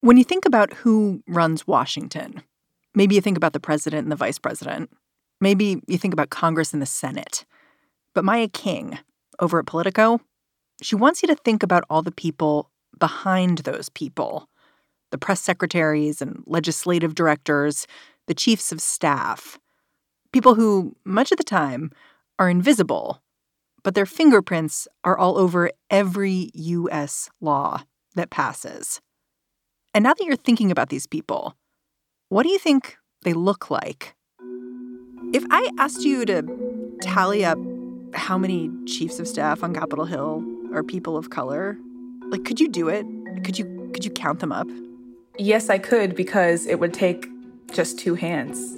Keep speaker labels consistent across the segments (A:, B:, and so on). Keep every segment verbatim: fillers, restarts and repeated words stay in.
A: When you think about who runs Washington, maybe you think about the president and the vice president. Maybe you think about Congress and the Senate. But Maya King, over at Politico, she wants you to think about all the people behind those people. The press secretaries and legislative directors, the chiefs of staff. People who, much of the time, are invisible, but their fingerprints are all over every U S law that passes. And now that you're thinking about these people, what do you think they look like? If I asked you to tally up how many chiefs of staff on Capitol Hill are people of color, like, could you do it? Could you could you count them up?
B: Yes, I could, because it would take just two hands.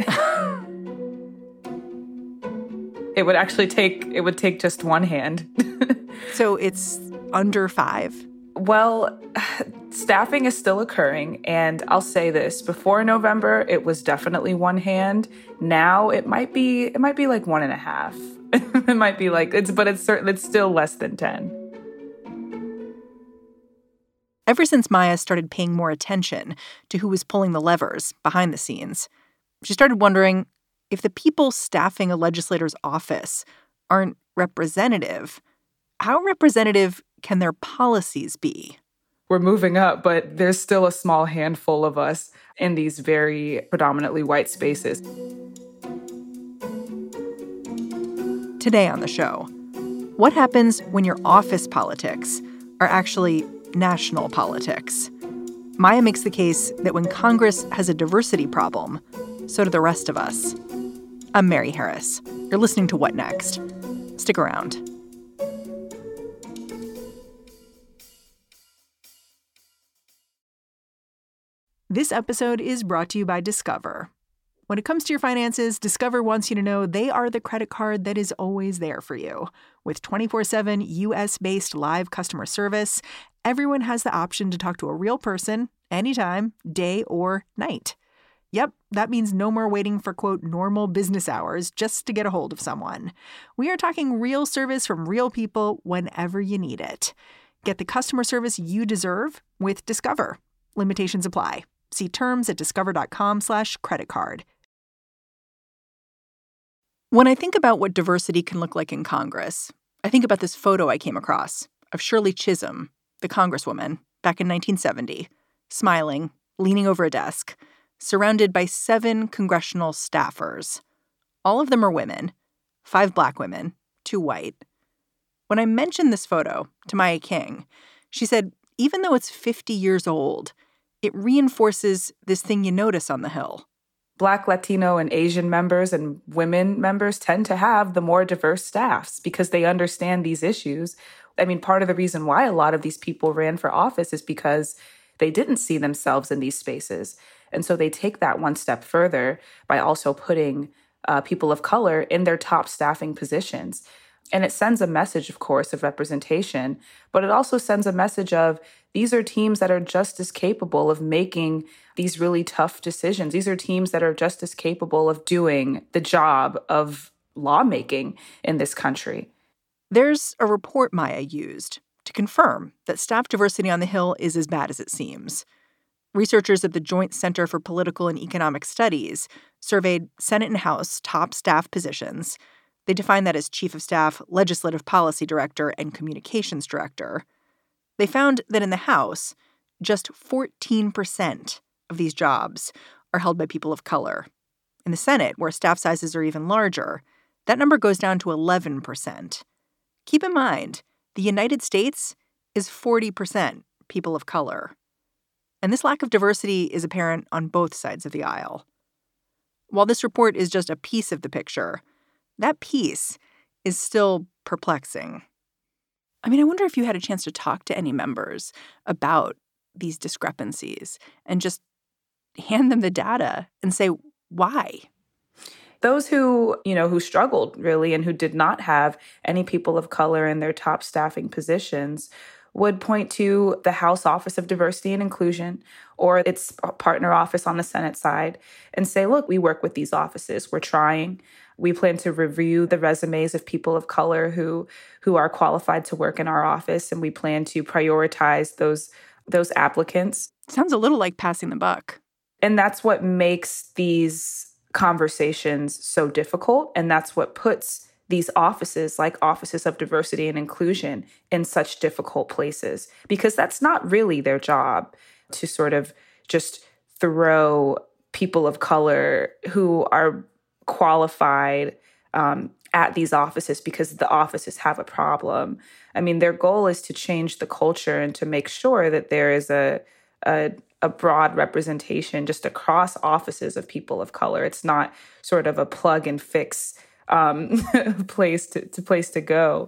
B: It would actually take, it would take just one hand.
A: So it's under five?
B: Well, staffing is still occurring. And I'll say this, before November, it was definitely one hand. Now it might be, it might be like one and a half. It might be like, it's, but it's certain, it's still less than ten.
A: Ever since Maya started paying more attention to who was pulling the levers behind the scenes, she started wondering, if the people staffing a legislator's office aren't representative, how representative can their policies be?
B: We're moving up, but there's still a small handful of us in these very predominantly white spaces.
A: Today on the show, what happens when your office politics are actually national politics? Maya makes the case that when Congress has a diversity problem, so do the rest of us. I'm Mary Harris. You're listening to What Next? Stick around. This episode is brought to you by Discover. When it comes to your finances, Discover wants you to know they are the credit card that is always there for you. With twenty-four seven U S-based live customer service, everyone has the option to talk to a real person anytime, day or night. Yep, that means no more waiting for, quote, normal business hours just to get a hold of someone. We are talking real service from real people whenever you need it. Get the customer service you deserve with Discover. Limitations apply. See terms at discover.com slash credit card. When I think about what diversity can look like in Congress, I think about this photo I came across of Shirley Chisholm, the Congresswoman, back in nineteen seventy, smiling, leaning over a desk, surrounded by seven congressional staffers. All of them are women, five black women, two white. When I mentioned this photo to Maya King, she said, even though it's fifty years old, it reinforces this thing you notice on the Hill.
B: Black, Latino, and Asian members and women members tend to have the more diverse staffs because they understand these issues. I mean, part of the reason why a lot of these people ran for office is because they didn't see themselves in these spaces. And so they take that one step further by also putting uh, people of color in their top staffing positions. And it sends a message, of course, of representation, but it also sends a message of these are teams that are just as capable of making these really tough decisions. These are teams that are just as capable of doing the job of lawmaking in this country.
A: There's a report Maya used to confirm that staff diversity on the Hill is as bad as it seems. Researchers at the Joint Center for Political and Economic Studies surveyed Senate and House top staff positions. They define that as chief of staff, legislative policy director, and communications director. They found that in the House, just fourteen percent of these jobs are held by people of color. In the Senate, where staff sizes are even larger, that number goes down to eleven percent. Keep in mind, the United States is forty percent people of color. And this lack of diversity is apparent on both sides of the aisle. While this report is just a piece of the picture, that piece is still perplexing. I mean, I wonder if you had a chance to talk to any members about these discrepancies and just hand them the data and say, why?
B: Those who, you know, who struggled really and who did not have any people of color in their top staffing positions would point to the House Office of Diversity and Inclusion or its partner office on the Senate side and say, look, we work with these offices. We're trying. We plan to review the resumes of people of color who, who are qualified to work in our office, and we plan to prioritize those those applicants.
A: Sounds a little like passing the buck.
B: And that's what makes these conversations so difficult. And that's what puts these offices, like offices of diversity and inclusion, in such difficult places, because that's not really their job to sort of just throw people of color who are qualified um, at these offices because the offices have a problem. I mean, their goal is to change the culture and to make sure that there is a, a a broad representation just across offices of people of color. It's not sort of a plug and fix um, place to, to place to go.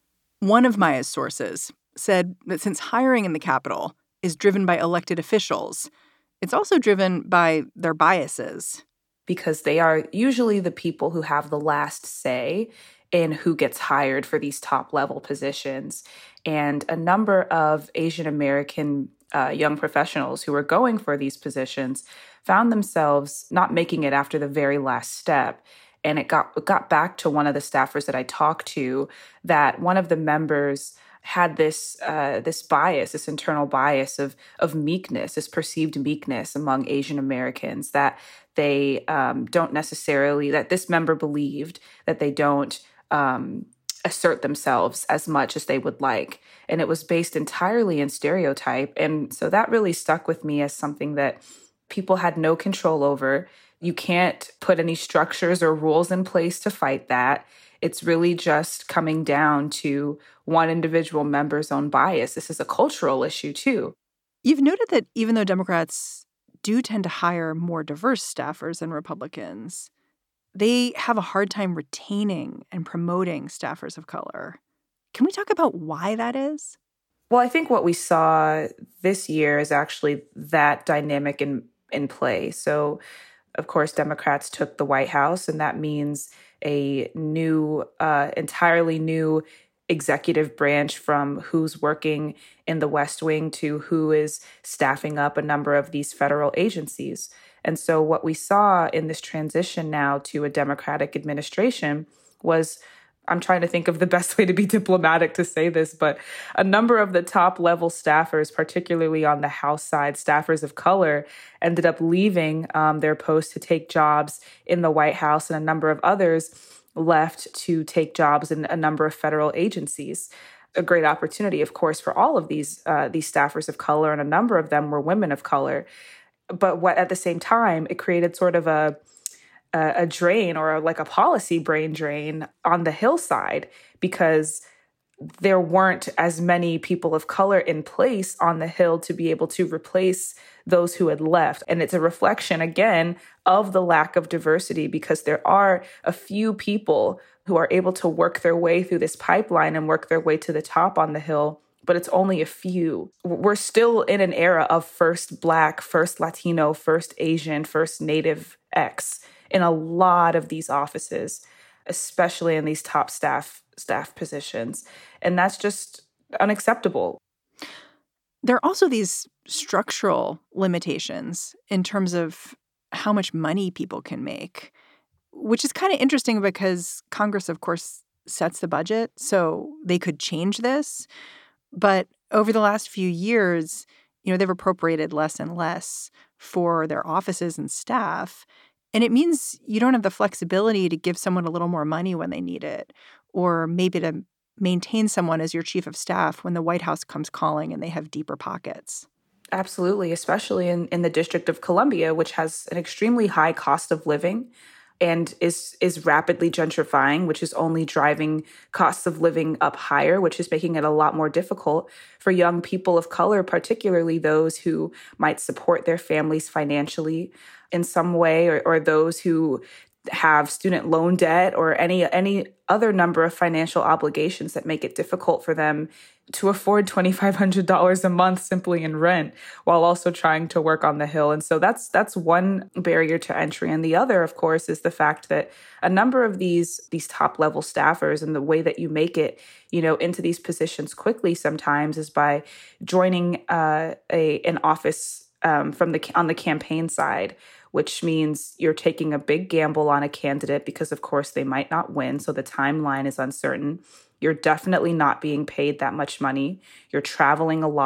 A: One of Maya's sources said that since hiring in the Capitol is driven by elected officials, it's also driven by their biases.
B: Because they are usually the people who have the last say in who gets hired for these top level positions. And a number of Asian American uh, young professionals who were going for these positions found themselves not making it after the very last step. And it got it got back to one of the staffers that I talked to, that one of the members had this uh, this bias, this internal bias of of meekness, this perceived meekness among Asian Americans, that they um, don't necessarily, that this member believed that they don't um, assert themselves as much as they would like. And it was based entirely in stereotype. And so that really stuck with me as something that people had no control over. You can't put any structures or rules in place to fight that. It's really just coming down to one individual member's own bias. This is a cultural issue, too.
A: You've noted that even though Democrats do tend to hire more diverse staffers than Republicans, they have a hard time retaining and promoting staffers of color. Can we talk about why that is?
B: Well, I think what we saw this year is actually that dynamic in, in play. So, of course, Democrats took the White House, and that means a new, uh, entirely new executive branch, from who's working in the West Wing to who is staffing up a number of these federal agencies. And so what we saw in this transition now to a Democratic administration was, I'm trying to think of the best way to be diplomatic to say this, but a number of the top level staffers, particularly on the House side, staffers of color, ended up leaving um, their posts to take jobs in the White House, and a number of others left to take jobs in a number of federal agencies. A great opportunity, of course, for all of these uh, these staffers of color, and a number of them were women of color. But what at the same time, it created sort of a a drain, or a, like a policy brain drain on the Hill side, because there weren't as many people of color in place on the Hill to be able to replace those who had left. And it's a reflection, again, of the lack of diversity, because there are a few people who are able to work their way through this pipeline and work their way to the top on the Hill, but it's only a few. We're still in an era of first Black, first Latino, first Asian, first Native X in a lot of these offices, especially in these top staff staff positions. And that's just unacceptable.
A: There are also these structural limitations in terms of how much money people can make, which is kind of interesting because Congress, of course, sets the budget, so they could change this. But over the last few years, you know, they've appropriated less and less for their offices and staff. And it means you don't have the flexibility to give someone a little more money when they need it, or maybe to maintain someone as your chief of staff when the White House comes calling and they have deeper pockets.
B: Absolutely, especially in, in the District of Columbia, which has an extremely high cost of living and is is rapidly gentrifying, which is only driving costs of living up higher, which is making it a lot more difficult for young people of color, particularly those who might support their families financially in some way, or, or those who have student loan debt or any any other number of financial obligations that make it difficult for them to afford two thousand five hundred dollars a month simply in rent, while also trying to work on the Hill. And so that's that's one barrier to entry. And the other, of course, is the fact that a number of these these top level staffers, and the way that you make it, you know, into these positions quickly sometimes is by joining uh, a an office um, from the on the campaign side, which means you're taking a big gamble on a candidate because, of course, they might not win. So the timeline is uncertain. You're definitely not being paid that much money. You're traveling a lot.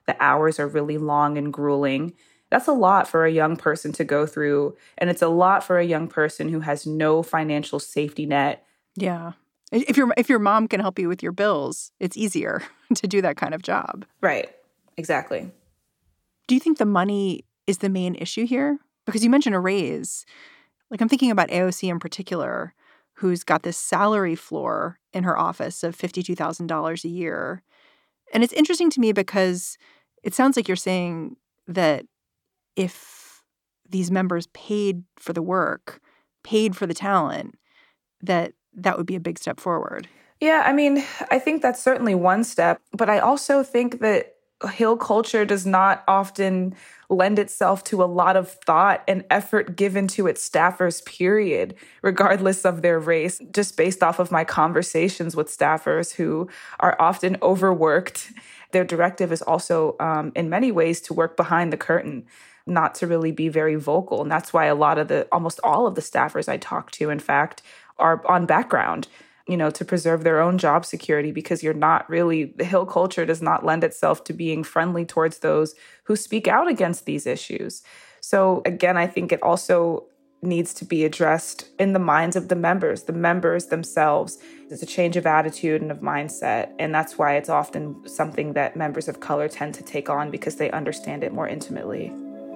B: The hours are really long and grueling. That's a lot for a young person to go through. And it's a lot for a young person who has no financial safety net.
A: Yeah. If your if your mom can help you with your bills, it's easier to do that kind of job.
B: Right. Exactly.
A: Do you think the money is the main issue here? Because you mentioned a raise. Like, I'm thinking about A O C in particular, who's got this salary floor in her office of fifty-two thousand dollars a year. And it's interesting to me because it sounds like you're saying that if these members paid for the work, paid for the talent, that that would be a big step forward.
B: Yeah, I mean, I think that's certainly one step. But I also think that Hill culture does not often lend itself to a lot of thought and effort given to its staffers, period, regardless of their race, just based off of my conversations with staffers who are often overworked. Their directive is also, um, in many ways, to work behind the curtain, not to really be very vocal. And that's why a lot of the, almost all of the staffers I talk to, in fact, are on background, you know, to preserve their own job security, because you're not really, the Hill culture does not lend itself to being friendly towards those who speak out against these issues. So again, I think it also needs to be addressed in the minds of the members, the members themselves. It's a change of attitude and of mindset. And that's why it's often something that members of color tend to take on, because they understand it more intimately.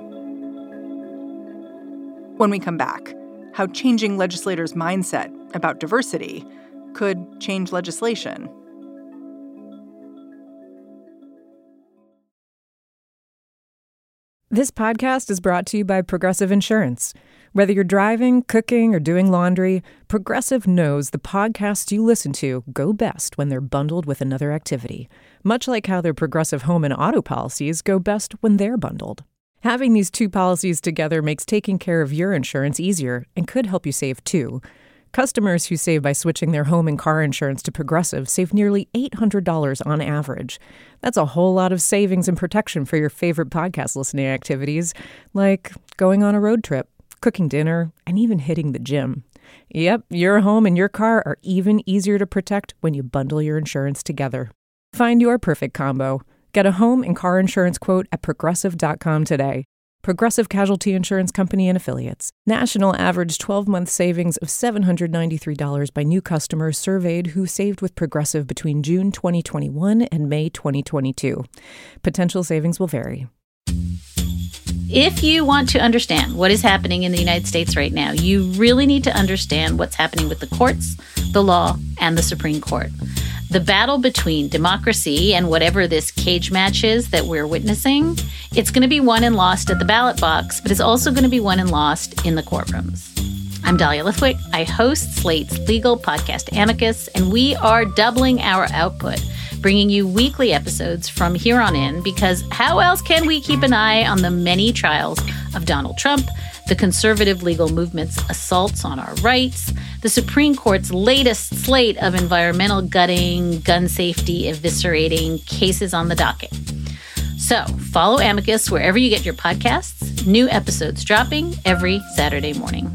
A: When we come back, how changing legislators' mindset about diversity could change legislation.
C: This podcast is brought to you by Progressive Insurance. Whether you're driving, cooking, or doing laundry, Progressive knows the podcasts you listen to go best when they're bundled with another activity, much like how their Progressive home and auto policies go best when they're bundled. Having these two policies together makes taking care of your insurance easier and could help you save, too. Customers who save by switching their home and car insurance to Progressive save nearly eight hundred dollars on average. That's a whole lot of savings and protection for your favorite podcast listening activities, like going on a road trip, cooking dinner, and even hitting the gym. Yep, your home and your car are even easier to protect when you bundle your insurance together. Find your perfect combo. Get a home and car insurance quote at progressive dot com today. Progressive Casualty Insurance Company and Affiliates. National average twelve-month savings of seven hundred ninety-three dollars by new customers surveyed who saved with Progressive between June twenty twenty-one and May twenty twenty-two. Potential savings will vary.
D: If you want to understand what is happening in the United States right now, you really need to understand what's happening with the courts, the law, and the Supreme Court. The battle between democracy and whatever this cage match is that we're witnessing, it's going to be won and lost at the ballot box, but it's also going to be won and lost in the courtrooms. I'm Dahlia Lithwick. I host Slate's legal podcast Amicus, and we are doubling our output, bringing you weekly episodes from here on in, because how else can we keep an eye on the many trials of Donald Trump, the conservative legal movement's assaults on our rights, the Supreme Court's latest slate of environmental gutting, gun safety eviscerating cases on the docket. So follow Amicus wherever you get your podcasts. New episodes dropping every Saturday morning.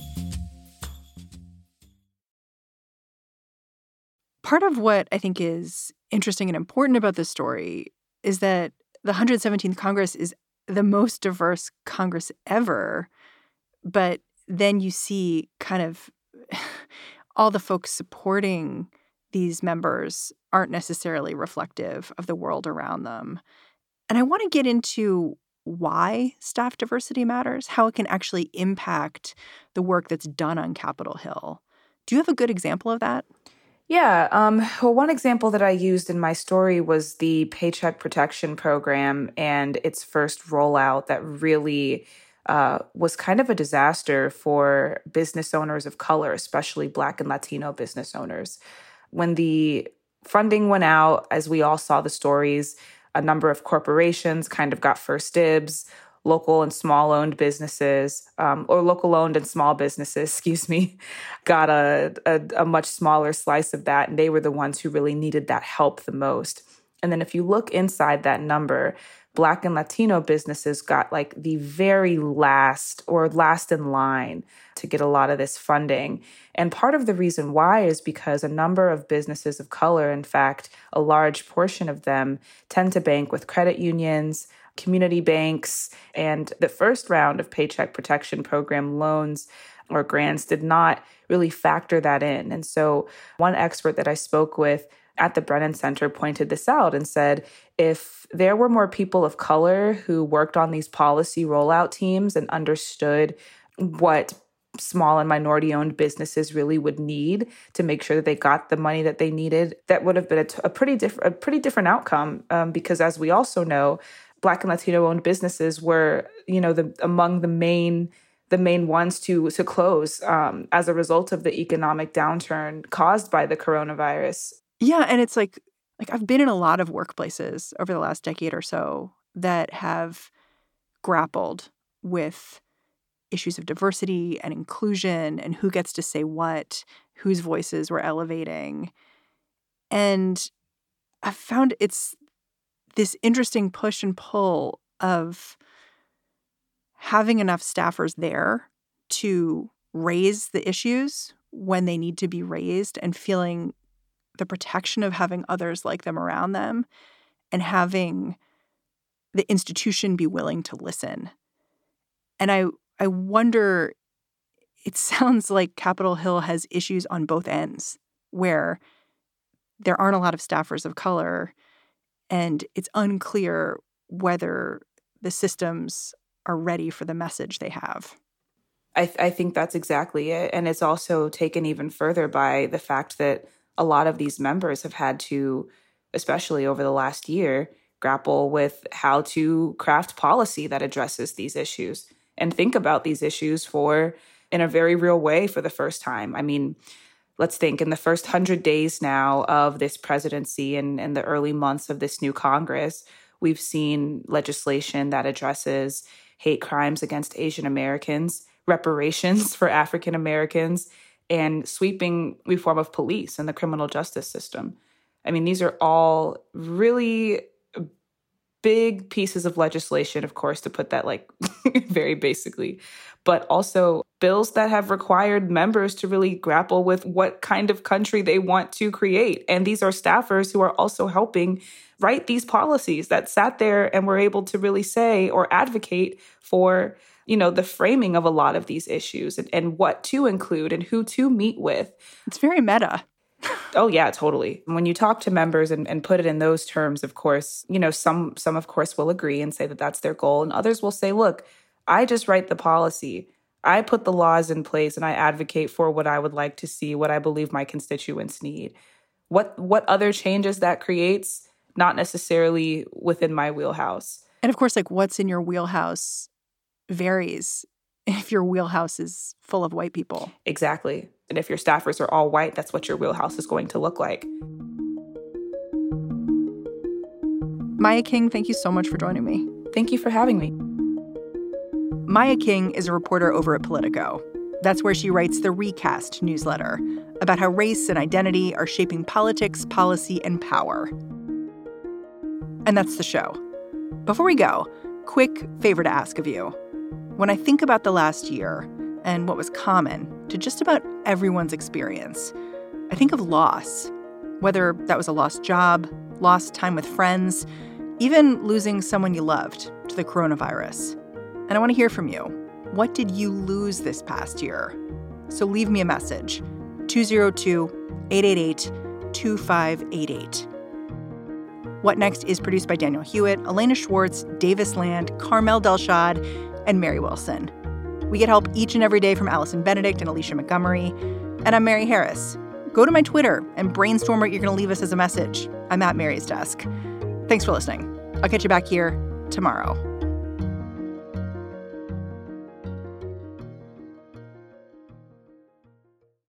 A: Part of what I think is interesting and important about this story is that the one hundred seventeenth Congress is the most diverse Congress ever. But then you see kind of all the folks supporting these members aren't necessarily reflective of the world around them. And I want to get into why staff diversity matters, how it can actually impact the work that's done on Capitol Hill. Do you have a good example of that?
B: Yeah. Um, well, one example that I used in my story was the Paycheck Protection Program and its first rollout that really uh, was kind of a disaster for business owners of color, especially Black and Latino business owners. When the funding went out, as we all saw the stories, a number of corporations kind of got first dibs. Local and small-owned businesses, um, or local-owned and small businesses, excuse me, got a, a, a much smaller slice of that, and they were the ones who really needed that help the most. And then if you look inside that number, Black and Latino businesses got like the very last or last in line to get a lot of this funding. And part of the reason why is because a number of businesses of color, in fact, a large portion of them tend to bank with credit unions, community banks, and the first round of Paycheck Protection Program loans or grants did not really factor that in. And so one expert that I spoke with at the Brennan Center pointed this out and said, if there were more people of color who worked on these policy rollout teams and understood what small and minority-owned businesses really would need to make sure that they got the money that they needed, that would have been a, t- a pretty different, a pretty different outcome. Um, because as we also know, Black and Latino-owned businesses were, you know, the among the main the main ones to to close um, as a result of the economic downturn caused by the coronavirus.
A: Yeah, and it's like like I've been in a lot of workplaces over the last decade or so that have grappled with issues of diversity and inclusion and who gets to say what, whose voices we're elevating. And I've found it's this interesting push and pull of having enough staffers there to raise the issues when they need to be raised and feeling the protection of having others like them around them and having the institution be willing to listen. And I I wonder, it sounds like Capitol Hill has issues on both ends where there aren't a lot of staffers of color and it's unclear whether the systems are ready for the message they have.
B: I, th- I think that's exactly it. And it's also taken even further by the fact that a lot of these members have had to, especially over the last year, grapple with how to craft policy that addresses these issues and think about these issues for in a very real way for the first time. I mean, let's think in the first hundred days now of this presidency and, and the early months of this new Congress, we've seen legislation that addresses hate crimes against Asian Americans, reparations for African Americans, and sweeping reform of police and the criminal justice system. I mean, these are all really big pieces of legislation, of course, to put that like very basically, but also bills that have required members to really grapple with what kind of country they want to create. And these are staffers who are also helping write these policies that sat there and were able to really say or advocate for, you know, the framing of a lot of these issues and, and what to include and who to meet with.
A: It's very meta.
B: Oh, yeah, totally. When you talk to members and, and put it in those terms, of course, you know, some, some, of course, will agree and say that that's their goal. And others will say, look, I just write the policy. I put the laws in place and I advocate for what I would like to see, what I believe my constituents need. What, what other changes that creates, not necessarily within my wheelhouse.
A: And of course, like what's in your wheelhouse varies if your wheelhouse is full of white people.
B: Exactly. And if your staffers are all white, that's what your wheelhouse is going to look like.
A: Maya King, thank you so much for joining me.
B: Thank you for having me.
A: Maya King is a reporter over at Politico. That's where she writes the Recast newsletter about how race and identity are shaping politics, policy, and power. And that's the show. Before we go, quick favor to ask of you. When I think about the last year and what was common to just about everyone's experience, I think of loss, whether that was a lost job, lost time with friends, even losing someone you loved to the coronavirus. And I want to hear from you. What did you lose this past year? So leave me a message, two oh two, eight eight eight, two five eight eight. What Next is produced by Daniel Hewitt, Elena Schwartz, Davis Land, Carmel Delshad, and Mary Wilson. We get help each and every day from Allison Benedict and Alicia Montgomery. And I'm Mary Harris. Go to my Twitter and brainstorm what you're going to leave us as a message. I'm at Mary's desk. Thanks for listening. I'll catch you back here tomorrow.